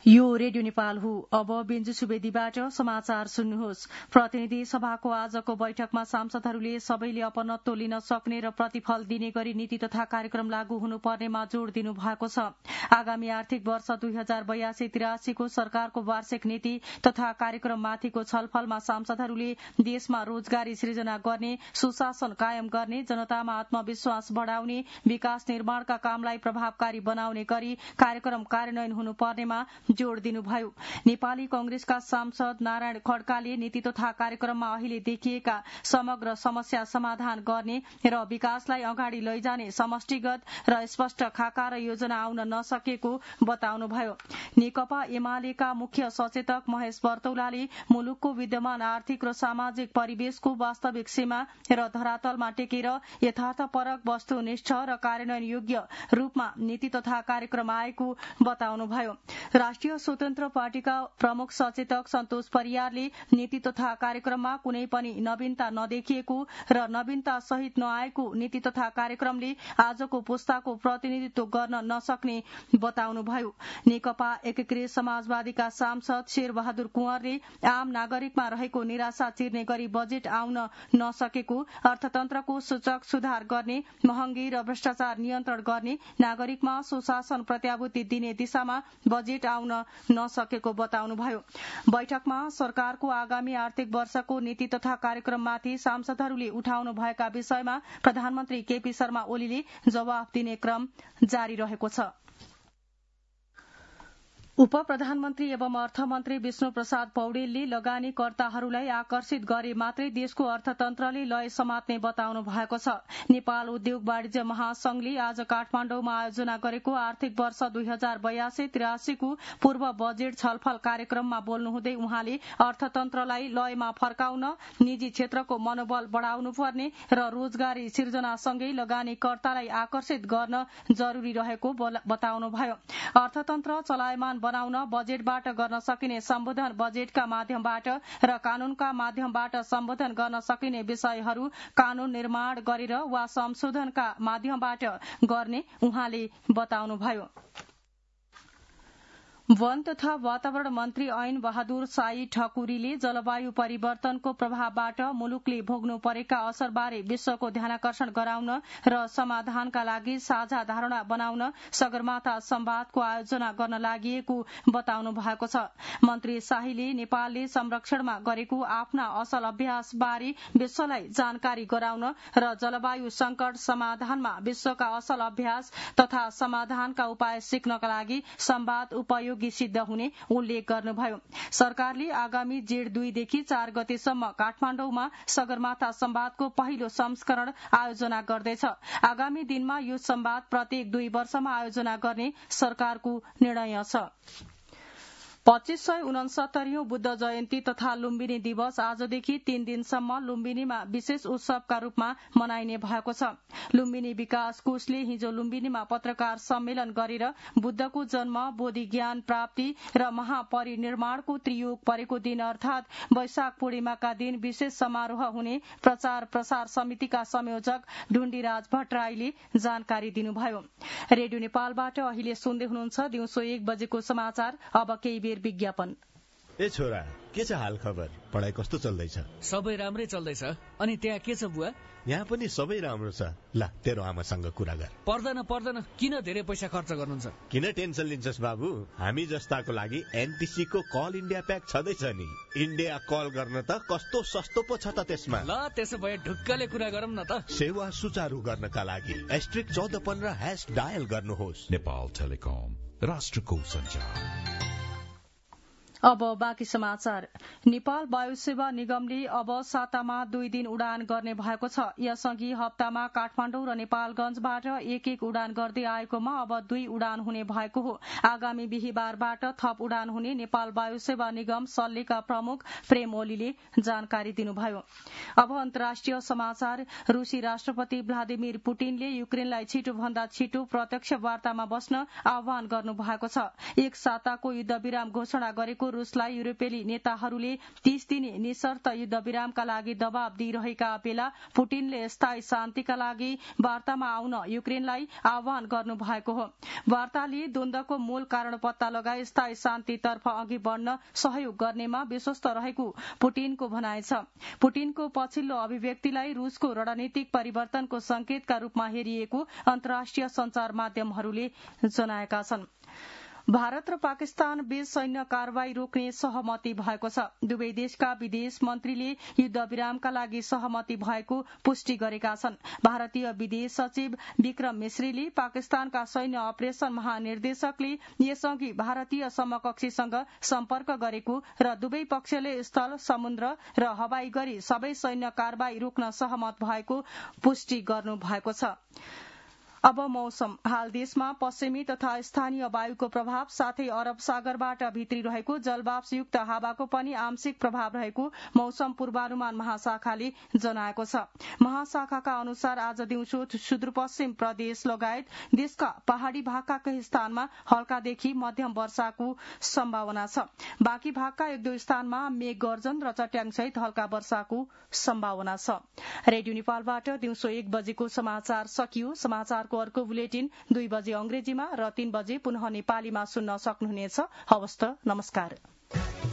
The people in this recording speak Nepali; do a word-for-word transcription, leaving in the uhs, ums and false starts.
यो रेडियो नेपाल हो। अब बिन्जु सुवेदीबाट समाचार सुन्नुहोस्। प्रतिनिधि सभाको आजको बैठकमा सांसदहरूले सबैले अपनत्व लिन सक्ने र प्रतिफल दिने गरी नीति तथा कार्यक्रम लागू हुनुपर्नेमा जोड़ दिनु भएको छ। आगामी आर्थिक वर्ष दुई हजार बयासी तिरासीको सरकारको वार्षिक नीति तथा कार्यक्रममाथिको छलफलमा सांसदहरूले देशमा रोजगारी सृजना गर्ने, सुशासन कायम गर्ने, जनतामा आत्मविश्वास बढ़ाउने, विकास निर्माणका कामलाई प्रभावकारी बनाउने गरी कार्यक्रम कार्यान्वयन हुनुपर्नेमा जोड़ दिनुभयो। नेपाली कंग्रेसका सांसद नारायण खड्काले नीति तथा कार्यक्रममा अहिले देखिएका समग्र समस्या समाधान गर्ने र विकासलाई अगाडि लैजाने समष्टिगत र स्पष्ट खाका र योजना आउन नसकेको बताउनुभयो। नेकपा एमालेका मुख्य सचेतक महेश बर्तौलाले मुलुकको विद्यमान आर्थिक र सामाजिक परिवेशको वास्तविक सीमा र धरातलमा टेकेर यथार्थपरक वस्तुनिष्ठ र कार्यान्वयन योग्य रूपमा नीति तथा कार्यक्रम आएको बताउनुभयो। राष्ट्रिय स्वतन्त्र पार्टीका प्रमुख सचेतक सन्तोष परियारले नीति तथा कार्यक्रममा कुनै पनि नवीनता नदेखिएको र नवीनता सहित नआएको नीति तथा कार्यक्रमले आजको पुस्ताको प्रतिनिधित्व गर्न नसक्ने बताउनुभयो। नेकपा एकीकृत समाजवादीका सांसद शेरबहादुर कुँवरले आम नागरिकमा रहेको निराशा चिर्ने गरी बजेट आउन नसकेको, अर्थतन्त्रको सूचक सुधार गर्ने, महँगी र भ्रष्टाचार नियन्त्रण गर्ने, नागरिकमा सुशासन प्रत्याभूति दिने दिशामा बजेट आउन नसकेको बताउनुभयो। बैठकमा सरकारको आगामी आर्थिक वर्षको नीति तथा कार्यक्रममाथि सांसदहरूले उठाउनु भएका विषयमा प्रधानमन्त्री केपी शर्मा ओलीले जवाफ दिने क्रम जारी रहेको छ। उप प्रधानमन्त्री एवं अर्थमन्त्री विष्णु प्रसाद पौडेलले लगानीकर्ताहरूलाई आकर्षित गरे मात्रै देशको अर्थतन्त्रले लय समात्ने बताउनु भएको छ। नेपाल उद्योग वाणिज्य महासंघले आज काठमाण्डुमा आयोजना गरेको आर्थिक वर्ष दुई हजार बयासी तिरासीको पूर्व बजेट छलफल कार्यक्रममा बोल्नुहुँदै उहाँले अर्थतन्त्रलाई लयमा फर्काउन निजी क्षेत्रको मनोबल बढ़ाउनुपर्ने र रोजगारी सिर्जनासँगै लगानीकर्तालाई आकर्षित गर्न जरूरी रहेको बताउनुभयो। अर्थतन्त्र चलायमान बनाउन बजेटबाट गर्न सकिने सम्बोधन, बजेटका माध्यमबाट र कानूनका माध्यमबाट सम्बोधन गर्न सकिने विषयहरू कानून निर्माण गरेर वा संशोधनका माध्यमबाट गर्ने उहाँले बताउनुभयो। वन तथा वातावरण मन्त्री ऐन बहादुर साई ठकुरीले जलवायु परिवर्तनको प्रभावबाट मुलुकले भोग्नु परेका असरबारे विश्वको ध्यानाकर्षण गराउन र समाधानका लागि साझा धारणा बनाउन सगरमाथा संवादको आयोजना गर्न लागि बताउनु भएको छ। मन्त्री शाहीले नेपालले संरक्षणमा गरेको आफ्ना असल अभ्यासबारे विश्वलाई जानकारी गराउन र जलवायु संकट समाधानमा विश्वका असल अभ्यास तथा समाधानका उपाय सिक्नका लागि संवाद उपयोगी सिद्ध हुने उल्लेख गर्नुभयो। सरकारले आगामी जेठ दुईदेखि चार गतेसम्म काठमाण्डुमा सगरमाथा संवादको पहिलो संस्करण आयोजना गर्दैछ। आगामी दिनमा यो संवाद प्रत्येक दुई वर्षमा आयोजना गर्ने सरकारको निर्णय छ। पच्चीस सय उनसत्तरीौं बुद्ध जयन्ती तथा लुम्बिनी दिवस आजदेखि तीन दिनसम्म लुम्बिनीमा विशेष उत्सवका रूपमा मनाइने भएको छ। लुम्बिनी विकास कोषले हिजो लुम्बिनीमा पत्रकार सम्मेलन गरेर बुद्धको जन्म, बोधि ज्ञान प्राप्ति र महापरिनिर्माणको त्रियोग परेको दिन अर्थात वैशाख पूर्णिमाका दिन विशेष समारोह हुने प्रचार प्रसार समितिका संयोजक ढुण्डीराज भट्टराईले जानकारी दिनुभयो। रेडियो नेपालबाट अहिले सुन्दै हुनुहुन्छ दिउँसो एक बजेको समाचार। अब केही विज्ञापन। ए छोरा, के छ हाल खबर? पढाइ कस्तो चल्दैछ? सबै राम्रै चल्दैछ। अनि त्यहाँ के छ बुवा? यहाँ पनि सबै राम्रो छ। ला, तेरो आमासँग कुरा गर। पर्दैन पर्दैन, किन धेरै पैसा खर्च गर्नुहुन्छ? किन टेन्सन लिन्छस् बाबु? हामी जस्ताको लागि एनटिसी को कल इन्डिया प्याक छँदैछ नि। इन्डिया कल गर्न त कस्तो सस्तो पो छ त त्यसमा। ल, त्यसो भए ढुक्कले कुरा गरौँ न त। सेवा सुचारू गर्नका लागि एस्ट्रिक चौध पन्ध्र ह्याश डायल गर्नुहोस्। नेपाल टेलिकम, राष्ट्रको सञ्चार। अब बाँकी समाचार। नेपाल वायुसेवा निगमले अब सातामा दुई दिन उडान गर्ने भएको छ। यसअघि हप्तामा काठमाडौँ र नेपालगंजबाट एक एक उडान गर्दै आएकोमा अब दुई उडान हुने भएको हो। आगामी बिहिबारबाट थप उडान हुने नेपाल वायुसेवा निगम सल्लेका प्रमुख प्रेम ओलीले जानकारी दिनुभयो। अब अन्तर्राष्ट्रिय समाचार। रूसी राष्ट्रपति भ्लादिमिर पुटिनले युक्रेनलाई छिटो भन्दा छिटो प्रत्यक्ष वार्तामा बस्न आह्वान गर्नु भएको छ। एक साताको युद्धविराम घोषणा गरेको रूसलाई युरोपेली नेताहरूले तीस दिने निशर्त युद्ध विरामका लागि दबाव दिइरहेका बेला पुटिनले स्थायी शान्तिका लागि वार्तामा आउन युक्रेनलाई आह्वान गर्नु भएको हो। वार्ताले द्वन्द्वको मूल कारण पत्ता लगाई स्थायी शान्तितर्फ अघि बढ़न सहयोग गर्नेमा विश्वस्त रहेको पुटिनको भनाइ छ। पुटिनको पछिल्लो अभिव्यक्तिलाई रूसको रणनीतिक परिवर्तनको संकेतका रूपमा हेरिएको अन्तर्राष्ट्रिय संचार माध्यमहरूले जनाएका छन्। भारत र पाकिस्तान बीच सैन्य कारवाही रोक्ने सहमति भएको छ। दुवै देशका विदेश मन्त्रीले युद्ध विरामका लागि सहमति भएको पुष्टि गरेका छन्। भारतीय विदेश सचिव विक्रम मिश्रीले पाकिस्तानका सैन्य अपरेशन महानिर्देशकले यसअघि भारतीय समकक्षीसँग सम्पर्क गरेको र दुवै पक्षले स्थल, समुद्र र हवाई गरी सबै सैन्य कारवाही रोक्न सहमत भएको पुष्टि गर्नु भएको छ। अब मौसम। हाल देशमा पश्चिमी तथा स्थानीय वायुको प्रभाव साथै अरब सागरबाट भित्रिरहेको जलवाष्पयुक्त हावाको पनि आंशिक प्रभाव रहेको मौसम पूर्वानुमान महाशाखाले जनाएको छ। महाशाखाका अनुसार आज दिउँसो सुदूरपश्चिम प्रदेश लगायत देशका पहाड़ी भागका केही स्थानमा हल्कादेखि मध्यम वर्षाको सम्भावना छ। बाँकी भागका एक दुई स्थानमा मेघ गर्जन र चट्याङसहित हल्का वर्षाको सम्भावना छ। रेडियो नेपालबाट दिउँसो एक बजेको समाचार सकियो। समाचार अर्को बुलेटिन दुई बजे अंग्रेजीमा र तीन बजे पुनः नेपालीमा सुन्न सक्नुहुनेछ। हवस् त, नमस्कार।